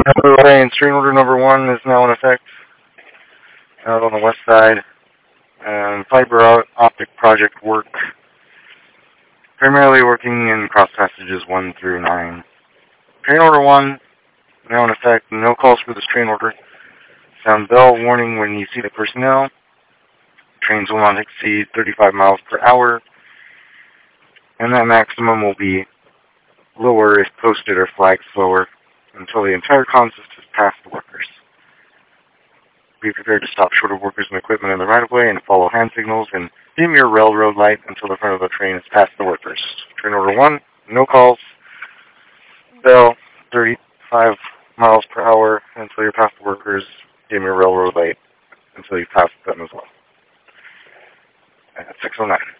Train order number 1 is now in effect out on the west side. Fiber optic project work, primarily working in cross passages 1 through 9. Train order 1 now in effect. No calls for this train order. Sound bell warning when you see the personnel. Trains will not exceed 35 miles per hour, and that maximum will be lower if posted or flagged slower until the entire consist has passed the workers. Be prepared to stop short of workers and equipment in the right-of-way and follow hand signals and dim your railroad light until the front of the train has passed the workers. Train order 1, no calls. Bell, 35 miles per hour until you're past the workers. Dim your railroad light until you've passed them as well. At 6:09.